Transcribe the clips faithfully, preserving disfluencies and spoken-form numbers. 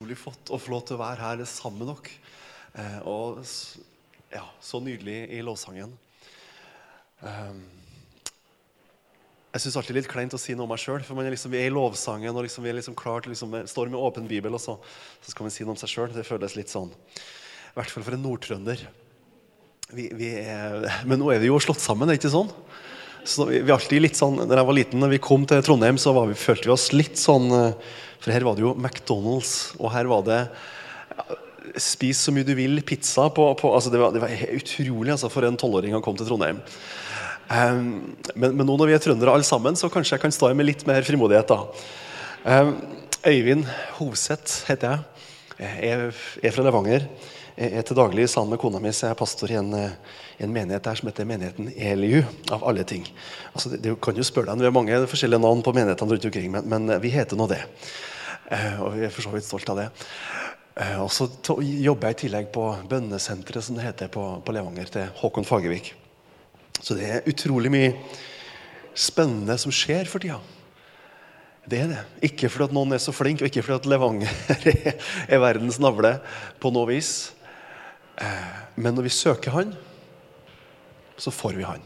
utrolig flott å få lov til å være her sammen med dere. Eh, og ja, så nydelig i lovsangen. Um, jeg synes alltid det er litt kleint å si noe om meg selv, for man er liksom, vi er i lovsangen, og liksom, vi er liksom klar til liksom, står med åpen bibel, og så, så skal man si noe om seg selv. Det føles litt sånn, i hvert fall for en nordtrønder. Vi, vi er, men nå er vi jo slått sammen, er ikke sånn? Så vi, vi er alltid litt sånn, når jeg var liten, når vi kom til Trondheim, så var vi, følte vi oss litt sånn, for her var det jo McDonald's, og her var det ja, spis så mye du vil, pizza på, på altså det var, det var utrolig altså, for en tolvåring å komme til Trondheim. Um, men, men nå når vi er trøndere alle sammen, så kanskje jeg kan stå med litt mer frimodighet da. Um, Øyvind Hovseth heter jeg, jeg er, er fra Levanger. Jeg er til daglig sammen med kona mi, så jeg er pastor i en, en menighet der som heter menigheten Eliu, av alle ting. Altså, det, det kan jo spørre deg, det er mange forskjellige navn på menighetene rundt omkring, men, men vi heter nå det. Uh, og vi er for så vidt stolt av det. Uh, og så jobber jeg i tillegg på bønnesenteret, som det heter på, på Levanger, til Håkon Fagervik. Så det er utrolig mye spennende som skjer for tida. Det er det. Ikke fordi at noen er så flink, og ikke fordi at Levanger er, er verdens navle på noe vis. Men når vi søker han, så får vi han.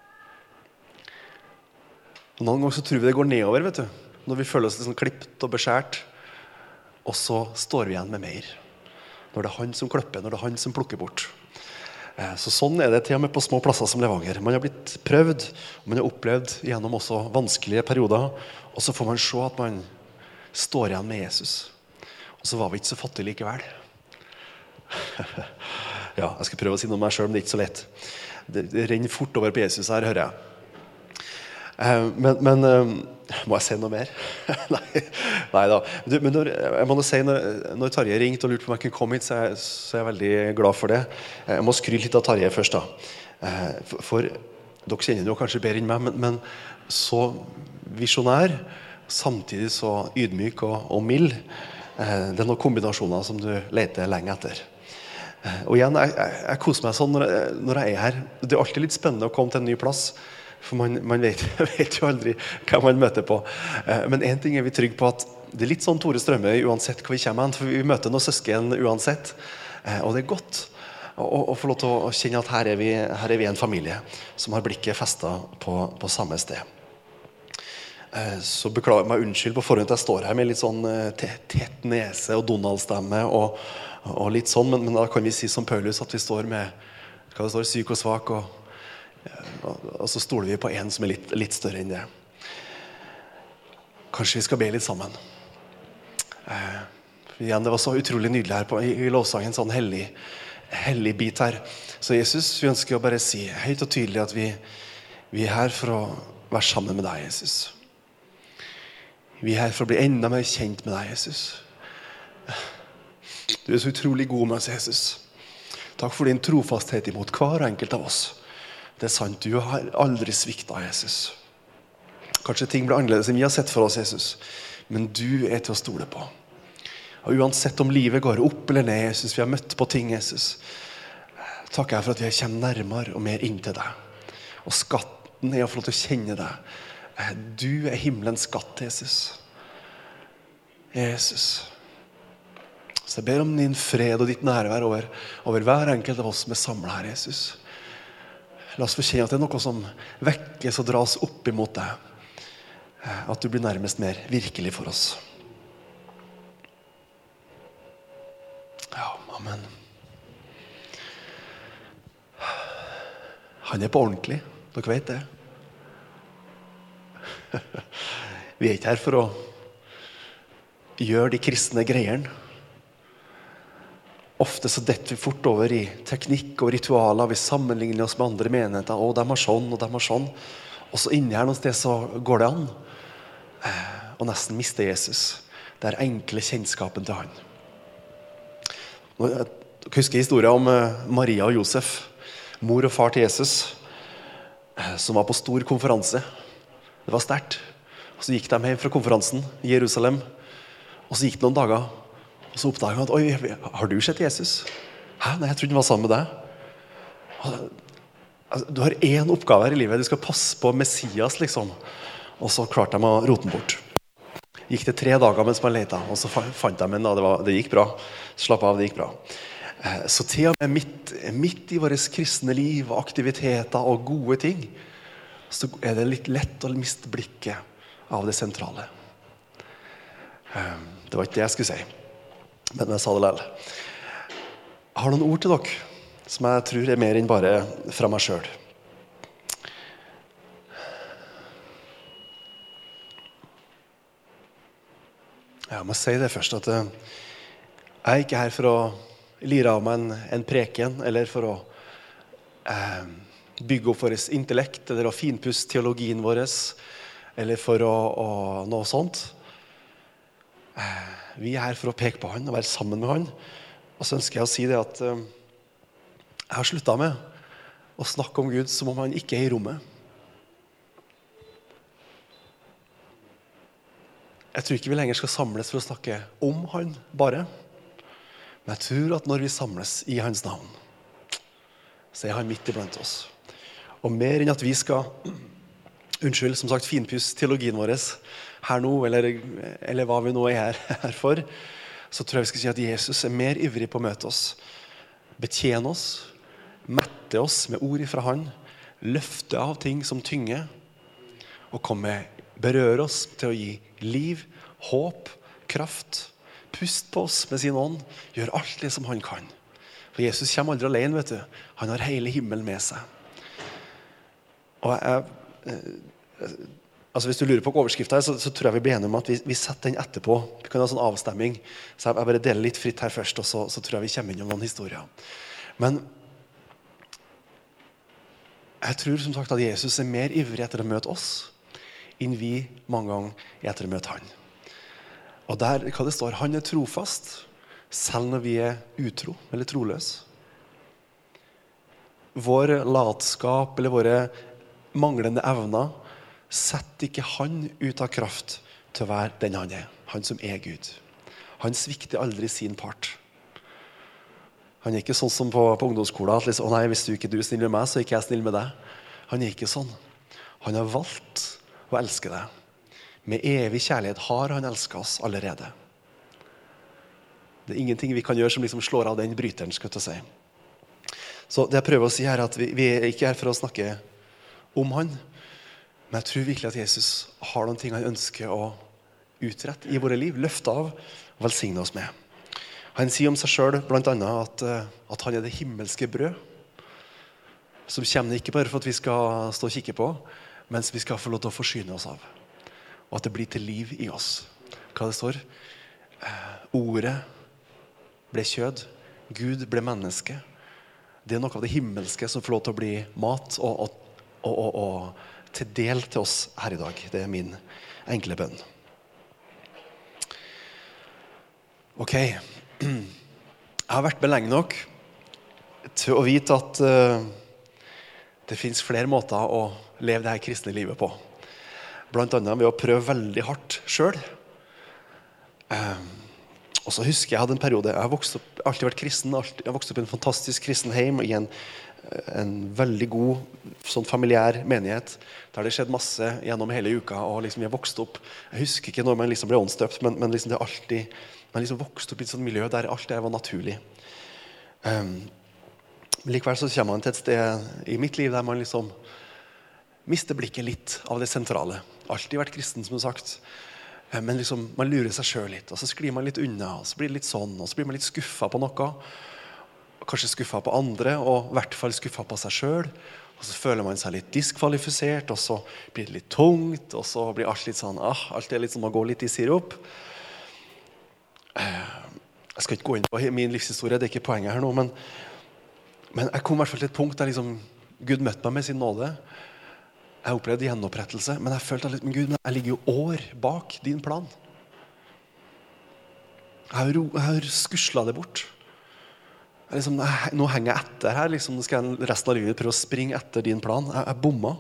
Noen ganger så tror vi det går nedover, vet du. Når vi føler oss liksom klipt og beskjært, og så står vi igjen med mer. Når det er han som klipper, når det er han som plukker bort. Så sånn er det til og med på små plasser som Levanger. Man har blitt prøvd, man har opplevd gjennom også vanskelige perioder, og så får man se at man står igjen med Jesus. Og så var vi ikke så fattige likevel. Ja, jeg skal prøve å si noe om meg selv, men det er ikke så lett. Det, det renner fort over på Jesus her, hører jeg. Men, men må jeg si noe mer? nei, nei da. Du, men når, jeg må si, når, når Tarje ringte og lurte på om jeg kunne komme hit, så er, jeg, så er jeg veldig glad for det. Jeg må skryte litt av Tarje først da. For, for dere kjenner jo kanskje bedre enn meg, men, men så visionær, samtidig så ydmyk og, og mild. Det er noen kombinasjoner som du leter lenge etter. Og igjen, jeg, jeg, jeg koser meg sånn når jeg, når jeg er her. Det er alltid litt spennende å komme til en ny plass, for man, man vet, vet jo aldri hva man møter på. Men en ting er vi trygge på, at det er litt sånn Tore Strømme uansett hva vi kommer hen, for vi møter noen søsken uansett. Og det er godt å, å få lov til å kjenne at her er vi, her er vi en familie som har blikket festet på, på samme sted. Så beklager jeg meg unnskyld på forhånd at jeg står her med litt sånn tett nese og Donald-stemme og, og litt sånn, men, men da kan vi si som Paulus at vi står med, hva det står, syk og svak, og, og, og så stoler vi på en som er litt, litt større enn det. Kanskje vi skal be litt sammen. Eh, igjen, det var så utrolig nydelig her på, i, i lovsangen, sånn hellig, hellig bit her. Så Jesus, vi ønsker å bare si høyt og tydelig at vi, vi er her for å være sammen med deg, Jesus. Vi er her for å bli enda mer kjent med deg, Jesus. Du er så utrolig god med oss, Jesus. Takk for din trofasthet imot hver enkelt av oss. Det er sant, du har aldri sviktet, Jesus. Kanskje ting blir annerledes enn vi har sett for oss, Jesus. Men du er til å stole på. Og uansett om livet går opp eller ned, Jesus, vi har møtt på ting, Jesus. Takk jeg for at vi kommer nærmere og mer inn til deg. Og skatten er å få lov til å kjenne deg. Du er himmelens skatt, Jesus. Jesus. Så jeg ber om din fred og ditt nærvær over, over hver enkelt av oss som er samlet her, Jesus. La oss få kjenne at det er noe som vekkes og dras opp imot deg. At du blir nærmest mer virkelig for oss. Ja, amen. Han er på ordentlig, dere vet det. Vi er ikke her for å gjøre de kristne greiene. Ofte så detter vi fort over i teknikk og ritualer. Vi sammenligner oss med andre menigheter. Å, de har sånn, og de har sånn. Og så inni her noe sted så går det an. Og nesten miste Jesus. Det er enkle kjennskapen til han. Jeg husker historien om Maria og Josef. Mor og far til Jesus. Som var på stor konferanse. Det var sterkt. Og så gikk de hjem fra konferansen i Jerusalem. Og så gikk det noen dager. Og så oppdaget han at, oi, har du sett Jesus? Hæ? Nei, jeg trodde han var sammen med deg. Altså, du har en oppgave her i livet. Du skal passe på Messias, liksom. Og så klarte de å rote den bort. gikk det tre dager mens man lette, og så fant jeg, men da, det, var, det gikk bra. Slapp av, det gikk bra. Så til og med midt, midt i vårt kristne liv, aktiviteter og gode ting, så er det litt lett å miste blikket av det sentrale. Det var ikke det jeg skulle si, men jeg sa det likevel. Jeg har noen ord til dere, som jeg tror er mer enn bare fra meg selv. Jeg må si det først, at jeg er ikke her for å lire av meg en, en preken, eller for å eh, bygge opp vårt intellekt, eller å finpusse teologien vår, eller for å, å noe sånt. Eh, vi er her for å peke på han, og være sammen med han. Og så ønsker jeg å si det at eh, jeg har sluttet med å snakke om Gud som om han ikke er i rommet. Jeg tror ikke vi lenger skal samles for å snakke om han bare. Men jeg tror at når vi samles i hans navn, så er han midt iblant oss. Og mer enn at vi skal, unnskyld, som sagt, finpusse teologien vår her nå, eller, eller hva vi nå er her, her for, så tror jeg vi skal si at Jesus er mer ivrig på å møte oss, betjene oss, mette oss med ord ifra han, løfte av ting som tynger, og komme, berøre oss til å gi liv, håp, kraft, pust på oss med sin ånd, gjør alt det som han kan. For Jesus kommer aldri alene, vet du. Han har hele himmelen med seg. Og jeg, altså hvis du lurer på overskriften her, så, så tror jeg vi blir enige om at vi, vi setter den etterpå. Vi kan ha sånn avstemming. Så jeg, jeg bare deler litt fritt her først, og så, så tror jeg vi kommer inn om noen historier. Men jeg tror som sagt at Jesus er mer ivrig etter å møte oss, enn vi mange ganger er etter å møte han. Og der, hva det står, han er trofast, selv når vi er utro eller troløse. Vår latskap eller våre manglende evner setter ikke han ut av kraft til å være den han er, han som er Gud. Han svikter aldri sin part. Han er ikke sånn som på, på ungdomsskolen, at liksom, å nei, hvis du ikke du er snill med meg, så er ikke jeg snill med deg. Han er ikke sånn. Han har valgt å elske deg. Med evig kjærlighet har han elsket oss allerede. Det er ingenting vi kan gjøre som liksom slår av den bryteren, skal jeg si. Så det jeg prøver å si her er at vi, vi er ikke her for å snakke om han, men jeg tror virkelig at Jesus har noen ting han ønsker å utrette i våre liv, løfte av og velsigne oss med. Han sier om seg selv blant annet at, at han er det himmelske brød, som kommer ikke bare for at vi skal stå og kikke på, mens vi skal få lov til å forsyne oss av. Og at det blir til liv i oss. Hva det står? Ordet ble kjød, Gud ble menneske. Det er noe av det himmelske som får lov til å bli mat og, og, og, og, og til del til oss her i dag. Det er min enkle bønn. Ok. Jeg har vært med lenge nok til å vite at uh, det finnes flere måter å leve det her kristne livet på. Blant annet ved å prøve veldig hardt selv. Um, og så husker jeg jeg hadde en periode, jeg har vokst opp, alltid vært kristen, alltid, jeg har vokst opp i en fantastisk kristen heim, i en, en veldig god sånn familiær menighet, der det skjedde masse gjennom hele uka, og liksom jeg vokste opp, jeg husker ikke når man liksom ble åndsdøpt, men, men liksom det alltid, man liksom vokste opp i et sånt miljø der alt det var naturlig. Um, likevel så kommer man til et sted i mitt liv der man liksom mister blikket litt av det sentrale. Alltid vært kristen, som du har sagt. Men liksom, man lurer seg selv litt, og så sklir man litt unna, og så blir det litt sånn, og så blir man litt skuffet på noe. Kanskje skuffet på andre, og i hvert fall skuffet på seg selv. Og så føler man seg litt diskvalifisert, og så blir det litt tungt, og så blir alt litt sånn, ah, alt er litt som å gå litt i sirup. Jeg skal ikke gå inn på min livshistorie, det er ikke poenget her nå, men, men jeg kom i hvert fall til et punkt der liksom, Gud møtte meg med sin nåde. Jeg opplevde gjenopprettelse, men jeg følte litt, men Gud, jeg ligger jo år bak din plan. Jeg har, jeg har skuslet det bort. Jeg liksom, jeg, nå henger jeg etter her, liksom, nå skal jeg resten av livet prøve å springe etter din plan. Jeg, jeg bomma.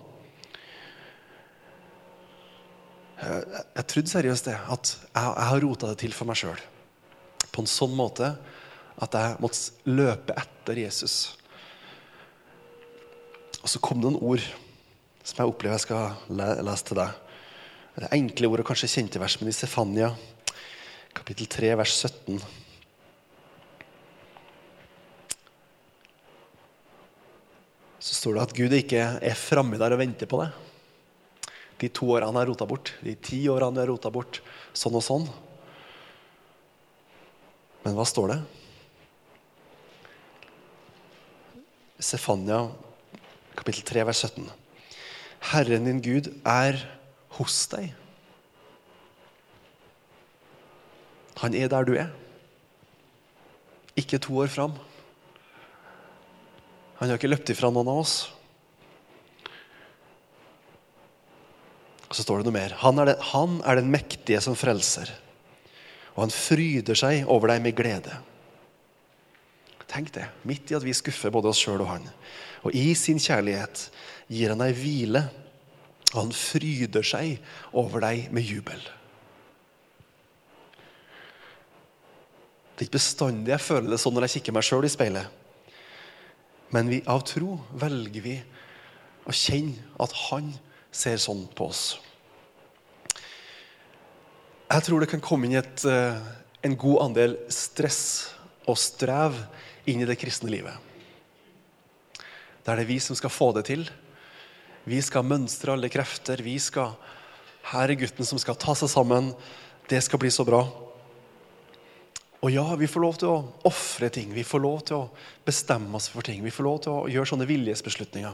Jeg, jeg, jeg trodde seriøst det, at jeg, jeg har rotet det til for meg selv. På en sånn måte at jeg måtte løpe etter Jesus. Og så kom det noen ord som jeg opplever jeg skal lese til deg. Det enkle ordet, kanskje kjente vers, men i Sefania, kapittel tre, vers sytten. Så står det at Gud ikke er fremme der og venter på det. De to årene han har rotet bort, de ti årene han har rotet bort, sånn og sånn. Men hva står det? Sefania, kapittel tre, vers sytten. Herren din Gud er hos deg. Han er der du er. Ikke to år fram. Han har ikke løpt ifra noen av oss. Og så står det noe mer. Han er, det, han er den mektige som frelser. Og han fryder seg over deg med glede. Tenk det, midt i at vi skuffer både oss selv og han. Og i sin kjærlighet gir han deg hvile. Og han fryder seg over deg med jubel. Det er ikke bestandig jeg føler det sånn når jeg kikker meg selv i speilet. Men vi, av tro velger vi å kjenne at han ser sånn på oss. Jeg tror det kan komme inn et, en god andel stress og strev inn i det kristne livet. Der det er vi som skal få det til. Vi skal mønstre alle krefter. Vi skal, her er gutten som skal ta seg sammen. Det skal bli så bra. Og ja, vi får lov til å offre ting. Vi får lov til å bestemme oss for ting. Vi får lov til å gjøre sånne viljesbeslutninger.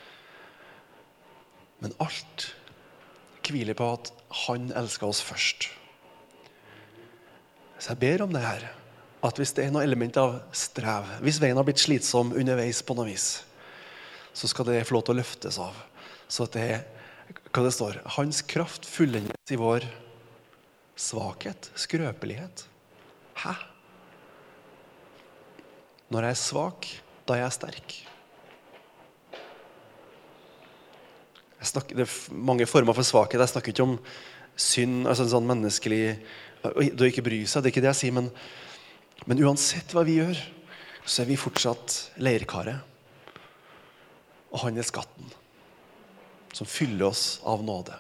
Men alt hviler på at han elsker oss først. Så jeg ber om det her. At hvis det er noe element av strev, hvis veien har blitt slitsom underveis på noe vis, så skal det få lov til å løftes av. Så at det er, hva det står, hans kraft fullendes i vår svakhet, skrøpelighet. Hæ? Når jeg er svak, da er jeg sterk. Jeg snakker, det er mange former for svakhet. Jeg snakker ikke om synd, altså en sånn menneskelig, du ikke bryr seg, det er ikke det jeg sier, men, men uansett hva vi gjør, så er vi fortsatt leirkaret. Og han er skatten, som fyller oss av nåde.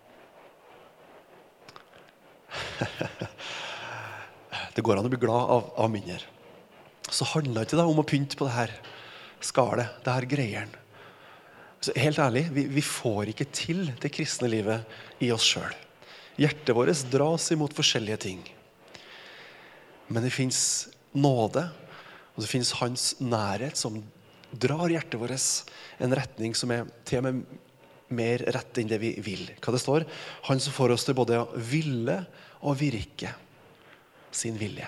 Det går an å bli glad av, av mindre. Så handler det ikke da om å pynte på det her skalet, det her greieren. Så helt ærlig, vi, vi får ikke til det kristne livet i oss selv. Hjertet vårt dras imot forskjellige ting. Men det finnes nåde, og det finnes hans nærhet som drar hjertet vårt en retning som er til og med mer rett enn det vi vil. Hva det står? Han som får oss til både å ville og virke sin vilje.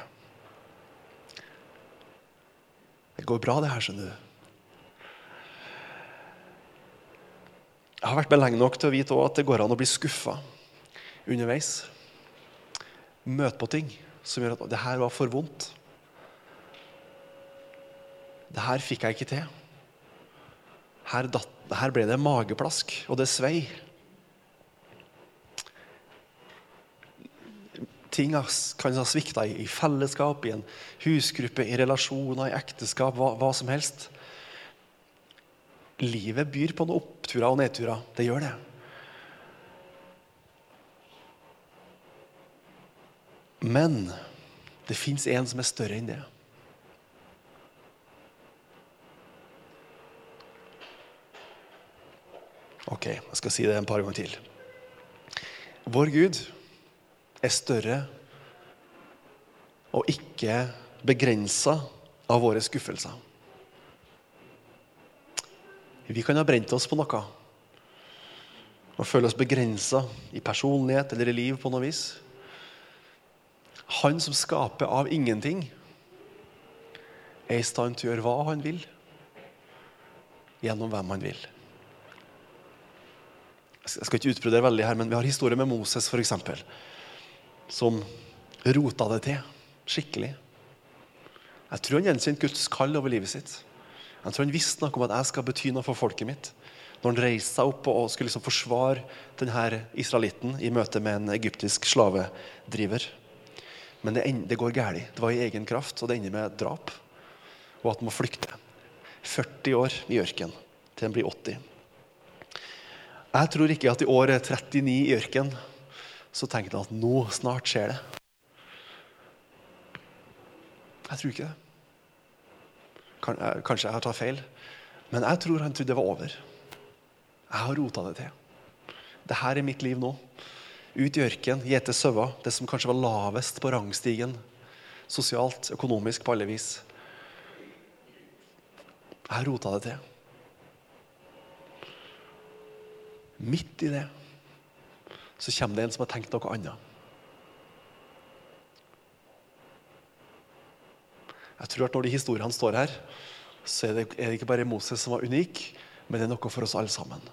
Det går bra det her, skjønner du. Jeg har vært med lenge nok til å vite også at det går an å bli skuffet underveis. Møte på ting som gjør at det her var for vondt. Det her fikk jeg ikke til. Her, datt, her ble det mageplask, og det svei. Ting kan ha sviktet i fellesskap, i en husgruppe, i relasjoner, i ekteskap, hva, hva som helst. Livet byr på noen oppturer og nedturer. Det gjør det. Men det finnes en som er større enn det. Ok, jeg skal si det en par ganger til. Vår Gud er større og ikke begrenset av våre skuffelser. Vi kan ha brent oss på noe og føle oss begrenset i personlighet eller i liv på noe vis. Han som skaper av ingenting er i stand til å gjøre hva han vil gjennom hvem han vil. Jeg skal ikke utbrodere veldig her, men vi har historie med Moses for eksempel, som rotet det til skikkelig. Jeg tror han gjenkjente Guds kall over livet sitt. Jeg tror han visste noe om at jeg skal bety noe for folket mitt. Når han reiste seg opp og skulle liksom forsvare denne israelitten i møte med en egyptisk slavedriver. Men det, det går gærlig. Det var i egen kraft, og det ender med drap. Og at han må flykte. førti år i ørken, til han blir åtti. Jeg tror ikke at i året trettini i ørken så tenkte han at nå snart skjer det. Jeg tror ikke det. Kanskje jeg har tatt feil, men jeg tror han trodde det var over. Jeg har rotet det til. Dette er mitt liv nå. Ut i ørken, gjete søva, det som kanskje var lavest på rangstigen, sosialt, økonomisk på alle vis. Jeg har rotet det til. Midt i det, så kommer det en som har tenkt noe annet. Jeg tror at når de historiene står her, så er det, er det ikke bare Moses som var unik, men det er noe for oss alle sammen.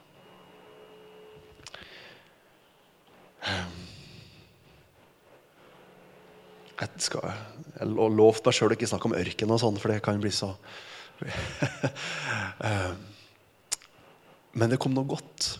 Jeg skal jeg lovte meg selv å ikke snakke om ørken og sånn, for det kan bli så... Men det kom noe godt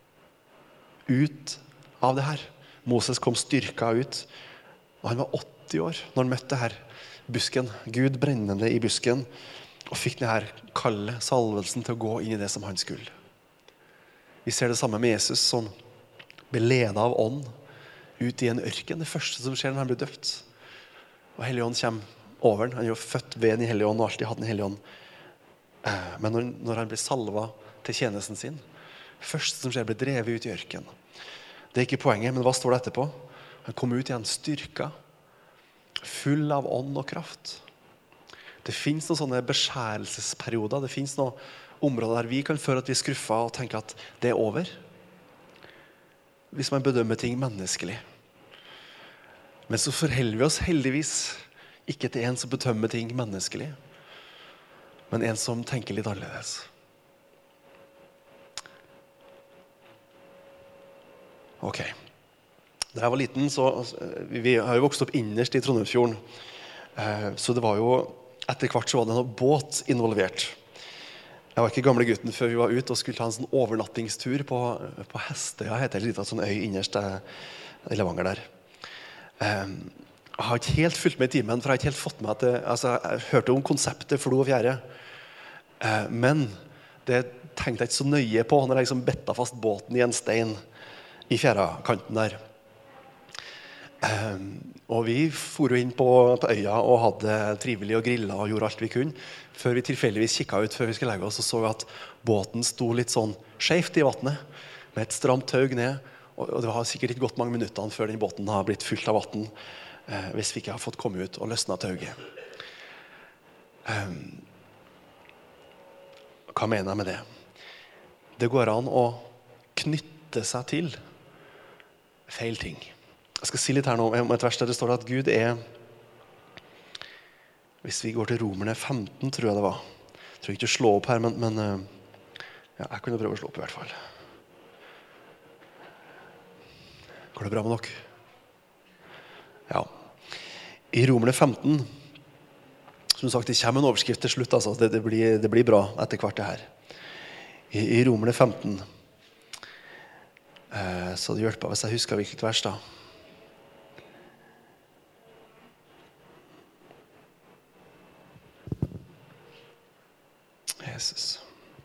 ut av det her. Moses kom styrka ut, og han var åtti år når han møtte her busken, Gud brennende i busken, og fikk det her kalde salvelsen til å gå inn i det som han skulle. Vi ser det samme med Jesus, som ble ledet av ånd ut i en ørken, det første som skjer når han blir døpt. Og Helligånd kommer over han, han er jo født ved den Hellige Ånd og alltid hatt den Hellige Ånd. Men når, når han blir salvet til tjenesten sin, det første som skjer ble drevet ut i ørken. Det er ikke poenget, men hva står det etterpå? Han kom ut igjen styrka, full av ånd og kraft. Det finnes noen sånne beskjærelsesperioder, det finnes noen områder der vi kan føle at vi er skruffet og tenker at det er over. Hvis man bedømmer ting menneskelig. Men så forholder vi oss heldigvis ikke til en som bedømmer ting menneskelig, men en som tenker litt annerledes. Ok. Da jeg var liten, så vi har jo vokst opp innerst i Trondheimsfjorden, så det var jo etter hvert så var det noe båt involvert. Jeg var ikke gamle gutten før vi var ute og skulle ta en sånn overnattingstur på, på Hestøya, heter det litt av sånn øy innerst i Levanger der. Jeg har ikke helt fulgt med i timen, for jeg har ikke helt fått med at det, altså, jeg hørte om konseptet flo og fjære, men det tenkte jeg ikke så nøye på når jeg liksom betta fast båten i en stein i fjærakanten der. Um, og vi for inn på, på øya og hadde trivelig og grillet og gjorde alt vi kunne, før vi tilfeldigvis kikket ut før vi skulle legge oss, og så vi at båten sto litt sånn skjevt i vattnet, med et stramt taug ned, og, og det var sikkert ikke gått mange minuttene før den båten har blitt fylt av vatten, eh, hvis vi ikke har fått komme ut og løsnet tauget. Um, hva mener jeg med det? Det går an å knytte seg til feil ting. Jeg skal si litt her nå om et vers der det står at Gud er, hvis vi går til Romerne femten, tror jeg det var. Jeg tror ikke å slå opp her, men, men ja, jeg kunne prøve å slå opp i hvert fall. Går det bra med dere? Ja. I Romerne femten, som sagt, det kommer en overskrift til slutt, altså. det, det, blir, det blir bra etter hvert det her. I, i Romerne femten, eh, så det hjelper hvis jeg husker hvilket vers da. Jesus.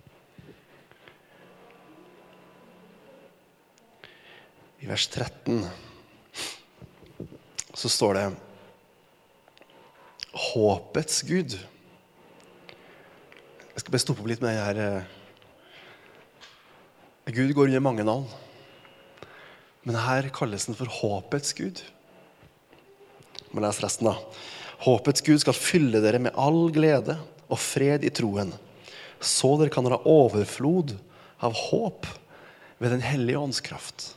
I vers tretten så står det håpets Gud. Jeg skal bare stoppe opp litt med det her. Gud går under mange navn, men her kalles den for håpets Gud. må lese resten da. Håpets Gud skal fylle dere med all glede og fred i troen, så dere kan ha overflod av håp ved den hellige åndskraft.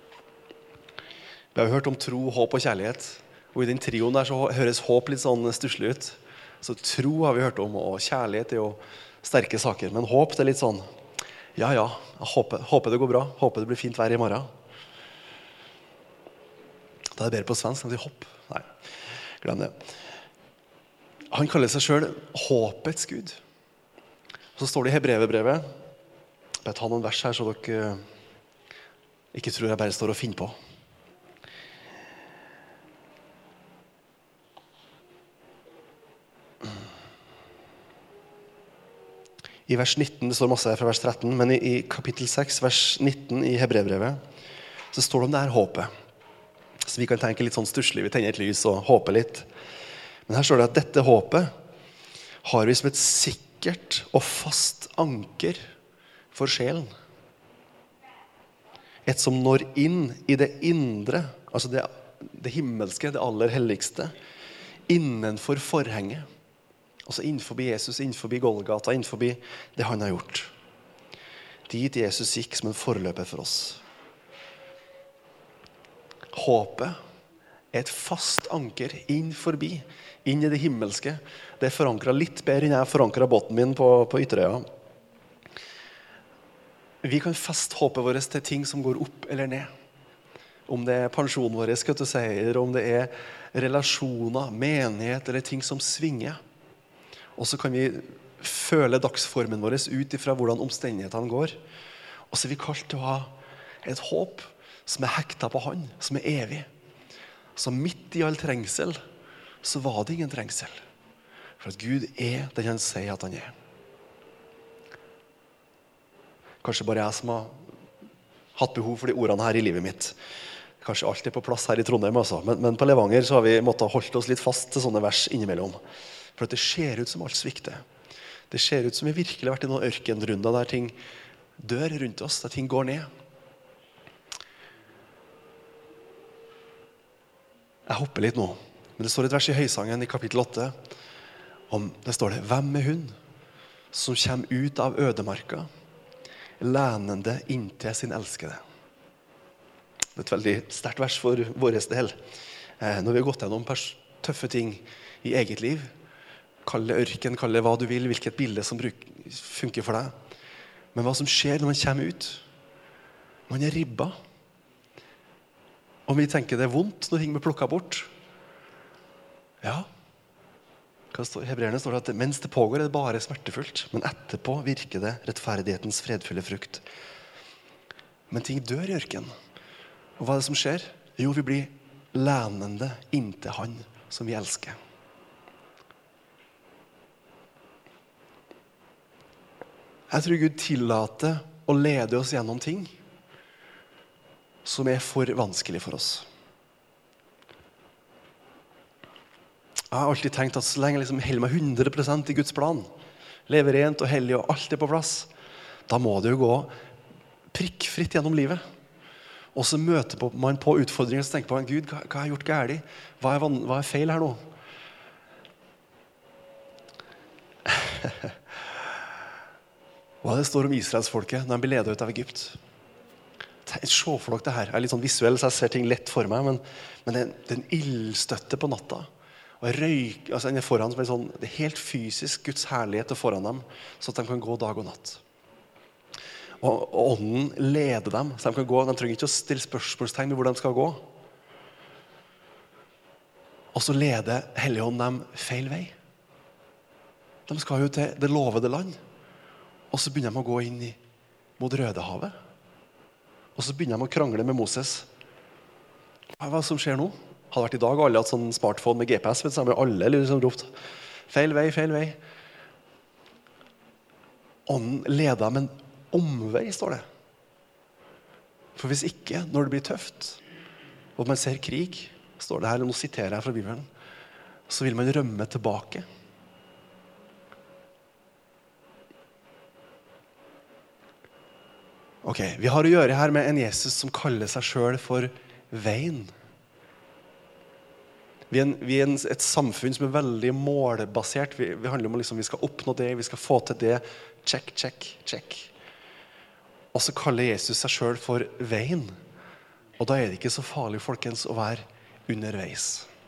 Vi har hørt om tro, håp og kjærlighet, og i den trioen der så høres håp litt sånn stusslig ut. Så tro har vi hørt om, og kjærlighet er jo sterke saker, men håp det er litt sånn, ja ja, jeg håper, håper det går bra, håper det blir fint vær i morgen. Da er det bedre på svensk, han sier hopp. Nei, glem det. Han kaller seg selv håpets Gud. Så står det i Hebreerbrevet, bare ta noen vers her så dere ikke tror jeg bare står og finner på. I vers nitten, det står masse her fra vers tretten, men i, i kapittel seks, vers nitten i Hebreerbrevet, så står det om det her håpet. Så vi kan tenke litt sånn stusslig, vi tenner et lys og håper litt. Men her står det at dette håpet har vi som et sikkert og fast anker for sjelen. Et som når inn i det indre, altså det, det himmelske, det aller helligste, innenfor forhenget. Altså innenfor Jesus, innenfor Golgata, innenfor det han har gjort. Dit Jesus gikk som en forløper for oss. Håpet er et fast anker inn forbi, inn i det himmelske. Det er forankret litt bedre enn jeg forankret båten min på, på Ytterøya. Vi kan feste håpet vårt til ting som går opp eller ned. Om det er pensjonen vår, skal du si, eller om det er relasjoner, menighet eller ting som svinger. Og så kan vi føle dagsformen vår ut ifra hvordan omstendighetene går. Og så er vi kalt til å ha et håp som er hektet på han, som er evig. Så midt i all trengsel, så var det ingen trengsel. For at Gud er den han sier at han er. Kanskje bare jeg som har hatt behov for de ordene her i livet mitt. Kanskje alt er på plass her i Trondheim også. Men, men på Levanger så har vi måttet holde oss litt fast til sånne vers innimellom. For at det ser ut som alt svikter. Det ser ut som vi virkelig har vært i noen ørkenrunder der ting dør rundt oss, der ting går ned. Jeg hopper litt nå, men det står et vers i Høysangen i kapittel åtte, om, det står det, hvem er hun som kommer ut av ødemarka, lænende inntil sin elskede? Det er et veldig sterkt vers for vår del. Eh, når vi har gått gjennom tøffe ting i eget liv, kall det ørken, kall det hva du vil, hvilket bilde som bruk, funker for deg. Men hva som skjer når man kommer ut, når man er ribba, om vi tenker det er vondt når ting blir plukket bort. Ja, i Hebreerne står det at mens det pågår er det bare smertefullt, men etterpå virker det rettferdighetens fredfulle frukt. Men ting dør i ørken. Og hva er det som skjer? Jo, vi blir lænende inntil han som vi elsker. Jeg tror Gud tillater å lede oss gjennom ting som er for vanskelig for oss. Jeg har alltid tenkt at så lenge jeg liksom holder meg hundre prosent i Guds plan, lever rent og hellig og alt er på plass, da må det jo gå prikkfritt gjennom livet. Og så møter man på utfordringer og tenker på, Gud, hva, hva har jeg gjort gærlig? Hva er, hva er feil her nå? Hva det står om Israelsfolket når de blir ledet ut av Egypt? Se for dere det her. Jeg er litt sånn visuell, så jeg ser ting lett for meg, men, men det, det er en ildstøtte på natta. Og røyk, altså den er foran som er sånn, det er helt fysisk Guds herlighet er foran dem, så at de kan gå dag og natt. Og, og ånden leder dem, så de kan gå, de trenger ikke å stille spørsmålstegn med hvor de skal gå. Og så leder Helligånden dem feil vei. De skal jo til det lovede land. Og så begynner de å gå inn i, mot Rødehavet. Og så begynner de å krangle med Moses. Hva er det som skjer nå? Hadde vært i dag, alle hatt sånn smartphone med G P S, vet du, så har alle liksom ropt, feil vei, feil vei. Ånden leder dem en omvei, står det. For hvis ikke, når det blir tøft, og man ser krig, står det her, og nå siterer jeg fra Bibelen, så vil man rømme tilbake. Ok, vi har å gjøre her med en Jesus som kaller seg selv for veien. Vi er, en, vi er en, et samfunn som er veldig målbasert. Vi, vi handler om at liksom, vi skal oppnå det, vi skal få til det. Check, check, check. Og så kaller Jesus seg selv for veien. Og da er det ikke så farlig, folkens, å være underveis.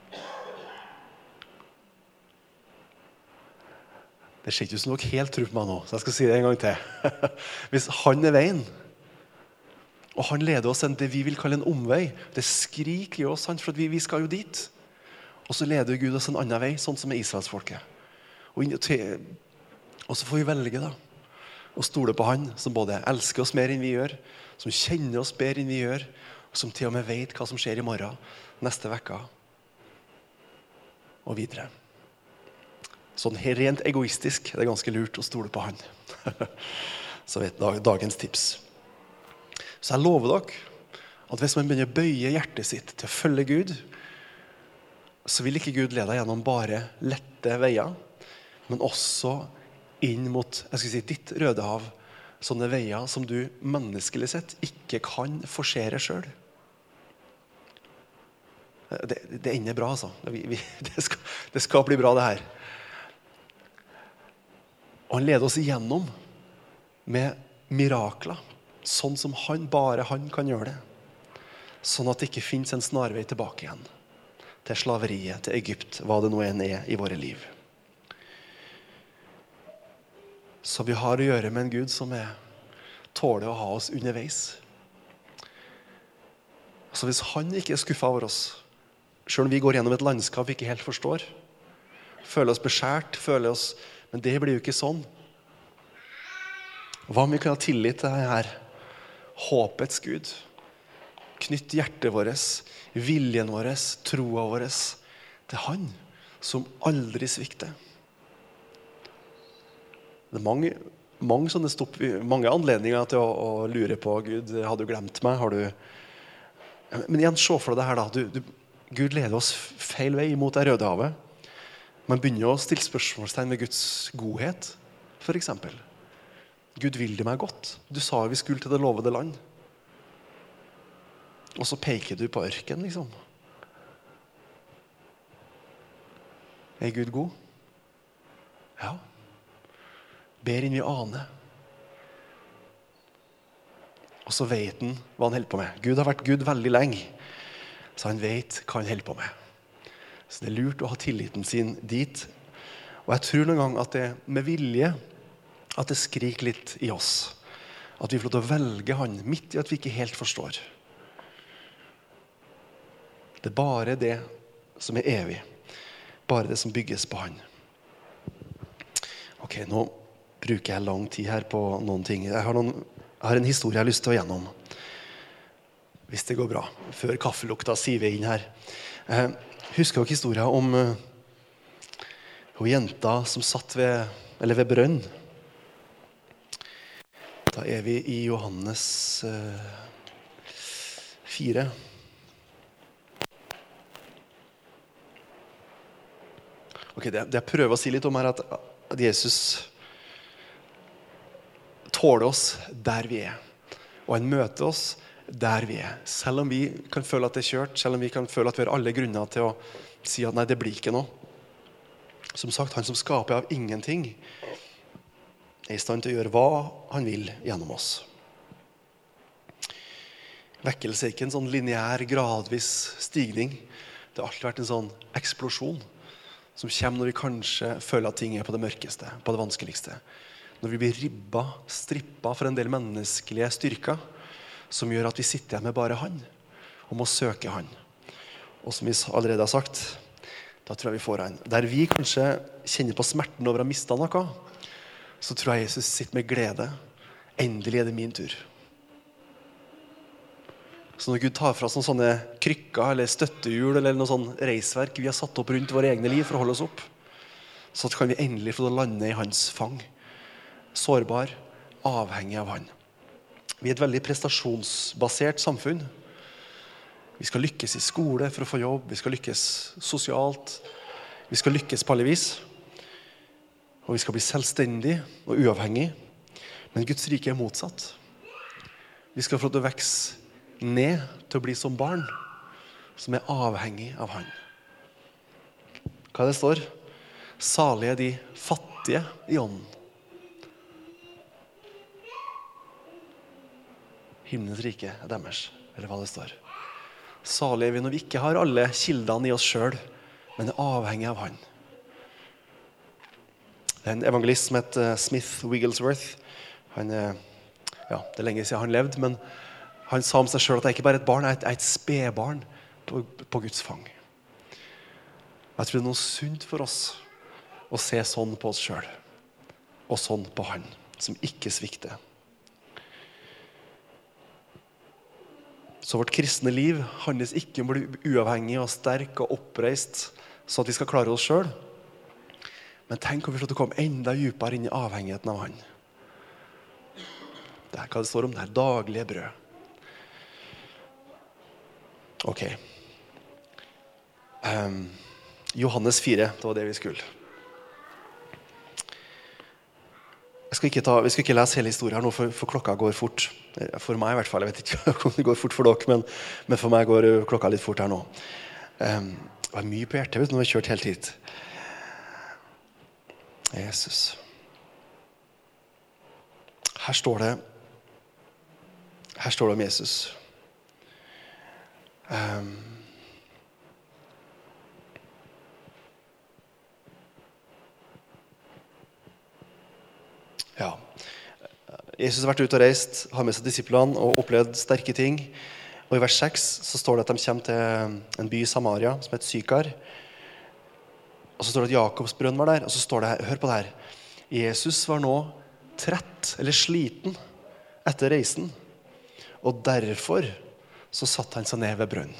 Det skjer ikke som dere helt tror på meg nå, så jeg skal si det en gang til. Hvis han er veien, og han leder oss en det vi vil kalle en omvei, det skriker i oss, sant, for vi, vi skal jo dit. Og så leder Gud oss en annen vei, sånn som er Israelsfolket. Og, til, og så får vi velge da, og stole på han, som både elsker oss mer enn vi gjør, som kjenner oss bedre enn vi gjør, og som til og med vet hva som skjer i morgen, neste vekka, og videre. Sånn rent egoistisk er det ganske lurt å stole på han. Så vet dagens tips. Så jeg lover dere At hvis man begynner å bøye hjertet sitt til å følge Gud, så vil ikke Gud lede deg gjennom bare lette veier, men også inn mot, jeg skal si, ditt Rødehav, sånne veier som du menneskelig sett ikke kan forsere selv. Det, det ender bra, altså. Vi, vi, det, skal, det skal bli bra, det her. Og han leder oss igjennom med mirakler, sånn som han, bare han kan gjøre det. Sånn at det ikke finnes en snarvei tilbake igjen til slaveriet, til Egypt, hva det nå enn er i våre liv. Så vi har å gjøre med en Gud som er, tåler å ha oss underveis. Så hvis han ikke er skuffet over oss, selv om vi går gjennom et landskap vi ikke helt forstår, føler oss beskjært, føler oss, men det blir jo ikke sånn. Hva om vi kan ha tillit til det her? Håpets Gud. Knytt hjertet vårt, viljen vår, troa vår til han som aldri svikter. Det er mange, mange sånne stopp, mange anledninger til å, å lure på Gud, har du glemt meg? Har du... Men igjen, se for deg det her da. Du, du, Gud leder oss feil vei mot det Rødehavet. Man begynner å stille spørsmålstegn ved Guds godhet, for eksempel. Gud vil det meg godt. Du sa vi skulle til det lovede land. Og så peker du på ørken, liksom. Er Gud god? Ja. Ber inn vi aner. Og så vet han hva han holder på med. Gud har vært Gud veldig lenge, så han vet hva han holder på med. Så det er lurt å ha tilliten sin dit. Og jeg tror noen gang at det med vilje, at det skriker litt i oss. At vi får lov til å velge han, midt i at vi ikke helt forstår. Det er bare det som er evig. Bare det som bygges på han. Ok, nå bruker jeg lang tid her på noen ting. Jeg har, noen, jeg har en historie jeg har lyst til å gjennom. Hvis det går bra. Før kaffelukta siver inn her. Eh, husker dere historien om uh, hun jenta som satt ved, eller ved brønn? Da er vi i Johannes uh, fire. Ok, det, det jeg prøver å si litt om er at, at Jesus tåler oss der vi er. Og han møter oss der vi er. Selv om vi kan føle at det er kjørt, selv om vi kan føle at vi har alle grunner til å si at nei, det blir ikke noe. Som sagt, han som skaper av ingenting, er i stand til å gjøre hva han vil gjennom oss. Vekkelse er ikke en sånn lineær, gradvis stigning. Det har alltid vært en sånn eksplosjon som kommer når vi kanskje føler at ting er på det mørkeste, på det vanskeligste. Når vi blir ribba, strippa for en del menneskelige styrker, som gjør at vi sitter igjen med bare han, og må søke han. Og som vi allerede har sagt, da tror jeg vi får han. Der vi kanskje kjenner på smerten over å ha mistet noe, så tror jeg Jesus sitter med glede. Endelig er det min tur. Så når Gud tar fra oss noen sånne krykker eller støttehjul eller noe sånn reisverk vi har satt opp rundt våre egne liv for å holde oss opp, så kan vi endelig få lande i hans fang. Sårbar, avhengig av han. Vi er et veldig prestasjonsbasert samfunn. Vi skal lykkes i skole for å få jobb, vi skal lykkes sosialt, vi skal lykkes på alle vis, og vi skal bli selvstendige og uavhengige. Men Guds rike er motsatt. Vi skal få lov til å vokse ned til å bli som barn som er avhengig av han. Hva det står? Salige er de fattige i ånden. Himmelens rike er deres, eller hva det står. Salige er vi når vi ikke har alle kildene i oss selv, men er avhengig av han. Det er en evangelist som heter Smith Wigglesworth. Han er, ja, det er lenge siden han levde, men han sa om seg selv at jeg ikke bare er et barn, jeg er et spedbarn på, på Guds fang. Jeg tror det er noe sunt for oss å se sånn på oss selv, og sånn på han, som ikke svikter. Så vårt kristne liv handles ikke om å bli uavhengig og sterk og oppreist, så at vi skal klare oss selv. Men tenk om vi får til å komme enda dypere inn i avhengigheten av han. Det er hva det står om, det er daglige brød. Ok. Um, Johannes fire, det var det vi skulle. Jeg skal ikke ta, vi skal ikke lese hele historien nå, for, for klokka går fort. For meg i hvert fall, jeg vet ikke om det går fort for dere, men, men for meg går klokka litt fort her nå. Um, det var mye på hjertet, vet du, når vi har kjørt helt hit. Jesus. Her står det, her står det om Jesus. Um, ja. Jesus har vært ute og reist, har med seg disiplene og opplevd sterke ting. Og i vers seks så står det at de kommer til en by i Samaria som heter Sykar. Og så står det at Jakobs brønn var der, og så står det, hør på det her, Jesus var nå trett eller sliten etter reisen, og derfor så satt han seg ned ved brønn.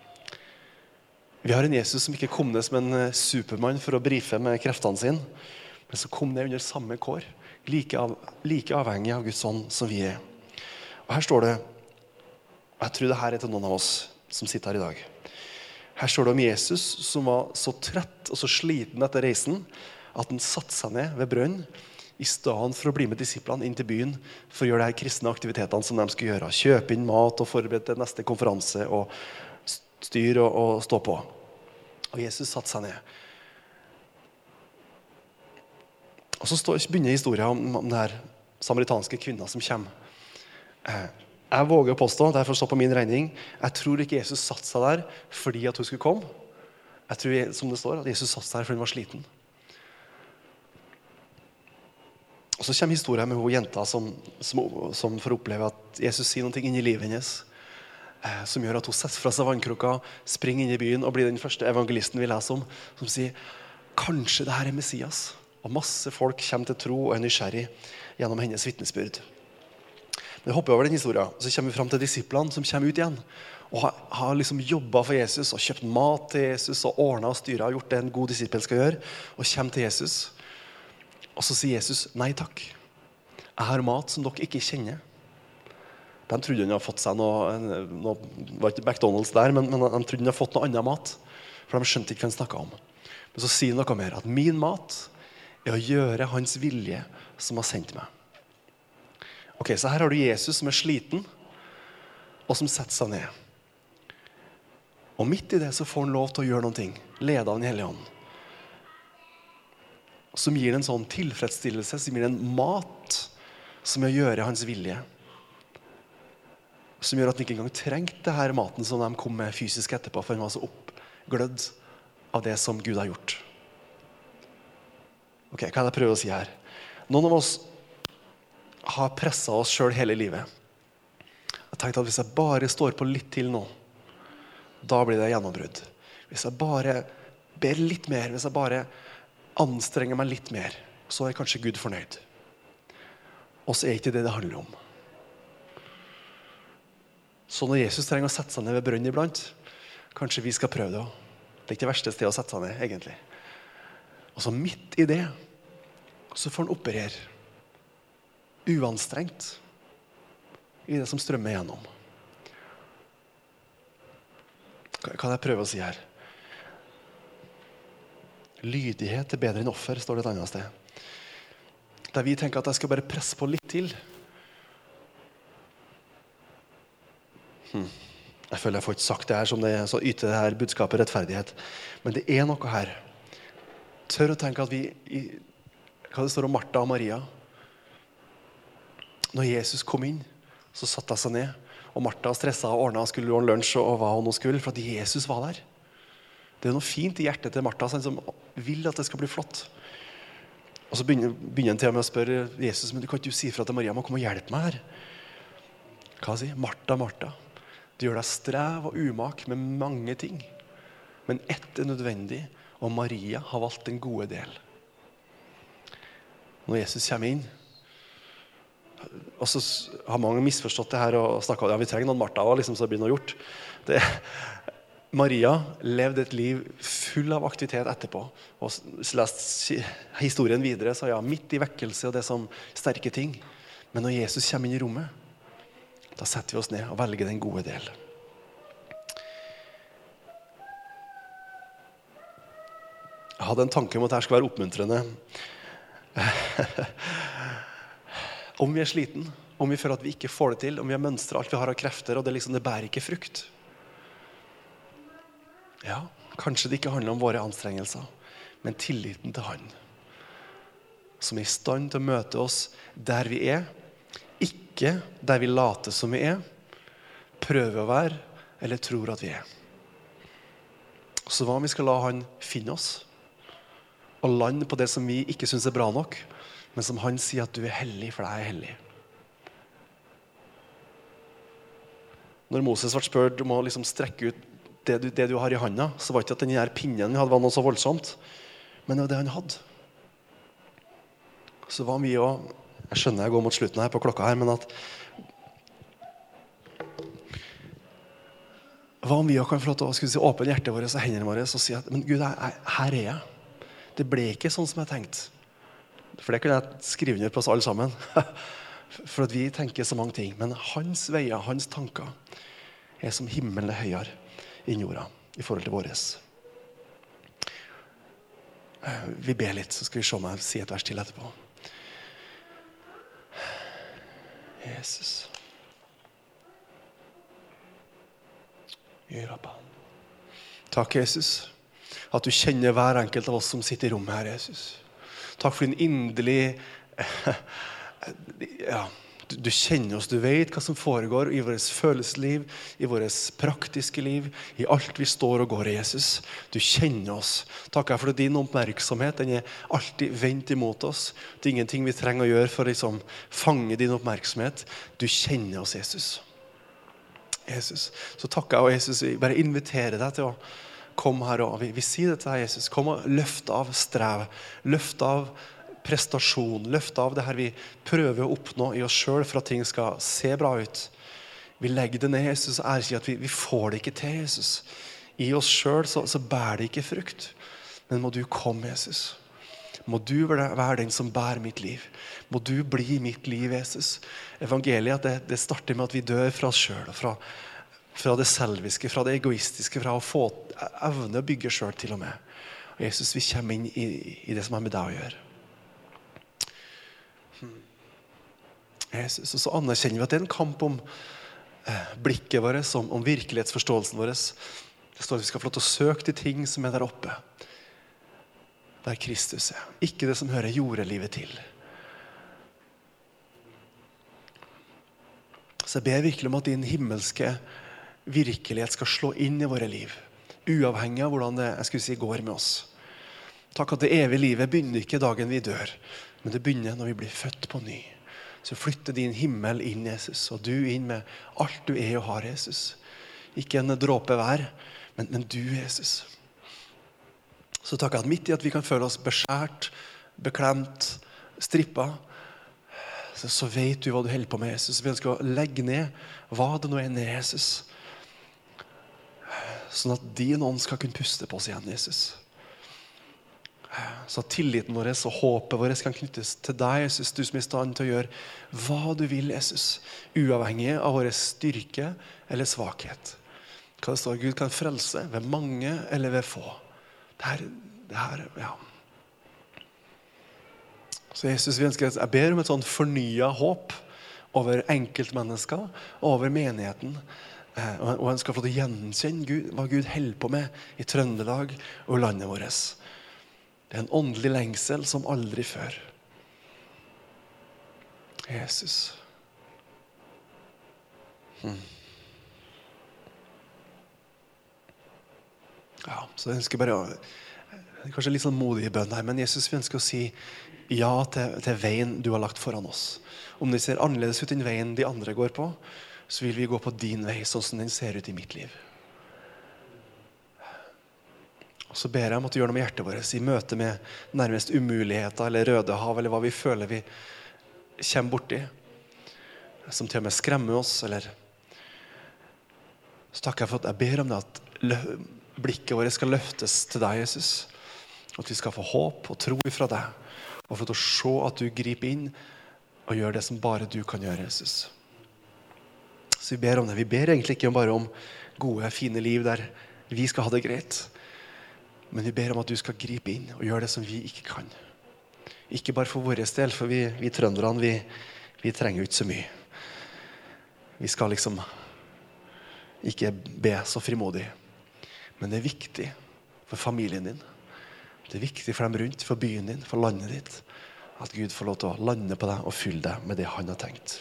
Vi har en Jesus som ikke kom ned som en supermann for å brife med kreftene sine, men som kom ned under samme kår, like, av, like avhengig av Guds ånd som vi er. Og her står det, og jeg tror det her er til noen av oss som sitter her i dag. Her står det om Jesus som var så trett og så sliten etter reisen at han satte seg ned ved brønn i stedet for å bli med disiplene inn til byen for å gjøre de her kristne aktivitetene som de skulle gjøre. Kjøpe inn mat og forberede til neste konferanse og styre og, og stå på. Og Jesus satte seg ned. Og så står, begynner historien om, om den her samaritanske kvinnen som kommer. Eh, Jeg våger å påstå, derfor står på min regning, jeg tror ikke Jesus satt seg der fordi at hun skulle komme. Jeg tror, som det står, at Jesus satt seg der fordi hun var sliten. Og så kommer historien med hun jenta som, som, som får oppleve at Jesus sier noe inn i livet hennes, eh, som gjør at hun setter fra seg vannkrukka, springer inn i byen og blir den første evangelisten vi leser om, som sier, kanskje det her er Messias. Og masse folk kommer til tro og er nysgjerrig gjennom hennes vittnesbyrd. Men hopper over den historien, så kommer vi frem til disiplene som kommer ut igjen og har, har liksom jobbet for Jesus og kjøpt mat til Jesus og ordnet og styret og gjort det en god disippel skal gjøre og kommer til Jesus og så sier Jesus nei takk, jeg har mat som dere ikke kjenner. De trodde han hadde fått seg noe, noe var ikke McDonald's der, men, men de trodde han hadde fått noe annet mat for de skjønte ikke hva han snakket om. Men så sier han noe mer, at min mat er å gjøre hans vilje som har sendt meg. Ok, så her har du Jesus som er sliten, og som setter seg ned. Og midt i det så får han lov til å gjøre noe, lede av den hellige ånd. Som gir en sånn tilfredsstillelse, som gir en mat, som er å gjøre hans vilje. Som gjør at han ikke engang trengte det her maten som de kom med fysisk etterpå, for han var så oppglødd av det som Gud har gjort. Ok, hva er det jeg prøver å si her? Noen av oss har presset oss selv hele livet. Jeg tenkte at hvis jeg bare står på litt til nå, da blir det gjennombrudd. Hvis jeg bare ber litt mer, hvis jeg bare anstrenger meg litt mer, så er kanskje Gud fornøyd. Og så er ikke det det handler om. Så når Jesus trenger å sette seg ned ved brønn iblant, kanskje vi skal prøve det også. Det er ikke det verste stedet å sette seg ned, egentlig. Og så midt i det, så får han operere uanstrengt i det som strømmer gjennom. Hva er det jeg prøver å si her? Lydighet er bedre enn offer, står det et annet sted. Der vi tenker at jeg skal bare presse på litt til. Hmm. Jeg føler jeg får ikke sagt det her som det er, så yter det her budskapet rettferdighet. Men det er noe her. Tør å tenke at vi, i, hva det står om Martha og Maria, når Jesus kom inn, så satte han seg ned, og Martha stresset og ordnet, skulle ordne lunsj og hva hun nå skulle, for at Jesus var der. Det er noe fint i hjertet til Martha, som vil at det skal bli flott. Og så begynner, begynner han til med å spørre Jesus, men du kan ikke si fra til Maria, må komme og hjelpe meg her. Hva sier? Martha, Martha, du gjør deg strev og umak med mange ting, men ett er nødvendig, og Maria har valgt den gode del. Når Jesus kommer inn, og så har mange misforstått det her og snakket om, ja, vi trenger noen Martha, liksom, så det blir noe gjort. Det, Maria levde et liv full av aktivitet etterpå, og leste historien videre, så ja, midt i vekkelse og det som sterke ting. Men når Jesus kommer inn i rommet, da setter vi oss ned og velger den gode del. hadde en tanke om at dette skulle være oppmuntrende. Om vi er sliten, om vi føler at vi ikke får det til, om vi har mønstre, alt vi har av krefter, og det, liksom, det bærer ikke frukt. Ja, kanskje det ikke handler om våre anstrengelser, men tilliten til han, som er i stand til å møte oss der vi er, ikke der vi later som vi er, prøver å være, eller tror at vi er. Så hva om vi skal la han finne oss, og lande på det som vi ikke synes er bra nok, men som han sier at du er hellig, for jeg er hellig. Når Moses ble spurt om å liksom strekke ut det du, det du har i handa, så var det ikke at den her pinnen vi hadde var noe så voldsomt, men det var det han hadde. Så hva om vi også, jeg skjønner jeg går mot slutten her på klokka her, men at hva om vi også kan få lov til å skulle si, åpne hjertet vårt og hendene våre og si at, men Gud, jeg, jeg, her er jeg. Det ble ikke sånn som jeg tenkte. For det kunne jeg skrive under på oss alle sammen. For at vi tenker så mange ting. Men hans veier, hans tanker er som himmelen er høyere i jorda i forhold til våres. Vi ber litt, så skal vi se meg si et vers til etterpå. Jesus. Takk, Jesus, at du kjenner hver enkelt av oss som sitter i rommet her, Jesus. Takk for din inderlig ja, du, du kjenner oss, du vet hva som foregår i vårt følelsesliv, i vårt praktiske liv, i alt vi står og går i, Jesus. Du kjenner oss. Takk for din oppmerksomhet, den er alltid vendt imot oss. Det er ingenting vi trenger å gjøre for å liksom, fange din oppmerksomhet. Du kjenner oss, Jesus. Jesus. Så takker jeg, og Jesus, vi bare inviterer deg til å komme her, og vi, vi sier det til deg, Jesus. Kom og løft av strev, løft av prestasjon, løft av det her vi prøver å oppnå i oss selv for at ting skal se bra ut. Vi legger det ned, Jesus, og erkjenner at vi, vi får det ikke til, Jesus. I oss selv så, så bærer det ikke frukt. Men må du komme, Jesus. Må du være den som bærer mitt liv. Må du bli mitt liv, Jesus. Evangeliet, det, det starter med at vi dør fra oss selv, fra, fra det selviske, fra det egoistiske, fra å få evne å bygge selv til og med. Og Jesus, vi kommer inn i, i det som har med deg å gjøre. Jesus, og så anerkjenner vi at det er en kamp om eh, blikket vårt, om, om virkelighetsforståelsen vår. Det står at vi skal få lov til å søke de ting som er der oppe. Der Kristus er. Ikke det som hører jordelivet til. Så jeg ber virkelig om at din himmelske virkelighet skal slå inn i våre liv. Uavhengig av hvordan det jeg skulle si, går med oss. Takk at det evige livet begynner ikke dagen vi dør, men det begynner når vi blir født på ny. Så flytter din himmel inn, Jesus, og du inn med alt du er og har, Jesus. Ikke en dråpe hver, men, men du, Jesus. Så takk at midt i at vi kan føle oss beskjært, beklemt, strippet, så, så vet du hva du holder på med, Jesus. Vi ønsker å legge ned hva det nå er ned, Jesus. Sånn at din ånd skal kunne puste på oss igjen, Jesus. Så at tilliten vår og håpet vår kan knyttes til deg, Jesus. Du som er i stand til å gjøre hva du vil, Jesus. Uavhengig av vår styrke eller svakhet. Hva det står, Gud kan frelse ved mange eller ved få. Det her, det her, ja. Så Jesus, vi ønsker, jeg ber om et sånn fornyet håp over enkeltmennesker og over menigheten. Og jeg ønsker å få til å gjenkjenne Gud, hva Gud holder på med i Trøndelag og landet vårt. Det er en åndelig lengsel som aldri før. Jesus. Hmm. Ja, så jeg ønsker bare å, kanskje litt sånn modig bønn her, men Jesus, vi ønsker å si ja til, til veien du har lagt foran oss. Om det ser annerledes ut enn veien de andre går på, så vil vi gå på din vei, sånn som den ser ut i mitt liv. Og så ber jeg om at du gjør noe med hjertet vårt i møte med nærmest umuligheter eller røde hav, eller hva vi føler vi kommer borti, som til og med skremmer oss, eller så takker jeg for at jeg ber om det, at blikket vårt skal løftes til deg, Jesus, at vi skal få håp og tro ifra deg, og for å se at du griper inn og gjør det som bare du kan gjøre, Jesus. Så vi ber om det. Vi ber egentlig ikke bare om gode, fine liv der vi skal ha det greit, Men vi ber om at du skal gripe inn og gjøre det som vi ikke kan. Ikke bare for vår del, for vi, vi trønderne, vi, vi trenger jo ikke så mye. Vi skal liksom ikke be så frimodig. Men det er viktig for familien din. Det er viktig for dem rundt, for byen din, for landet ditt. At Gud får lov til å lande på deg og fylle deg med det han har tenkt.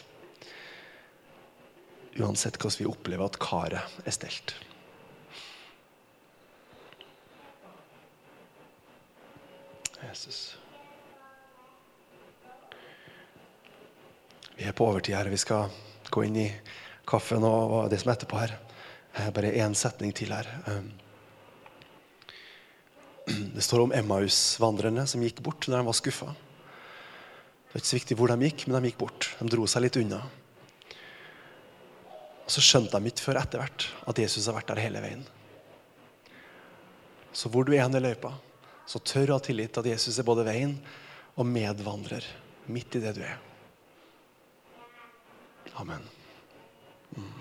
Uansett hvordan vi opplever at karet er stelt. Jesus. Vi er på overtid her, vi skal gå inn i kaffen og det som er etterpå her. Bare en setning til her. Det står om Emmaus-vandrerne som gikk bort når de var skuffet. Det er ikke så viktig hvor de gikk, men de gikk bort. De dro seg litt unna. Og så skjønte de ikke før etter hvert at Jesus har vært der hele veien. Så hvor du er i løypa, så tør å ha tillit at Jesus er både veien og medvandrer midt i det du er. Amen. Mm.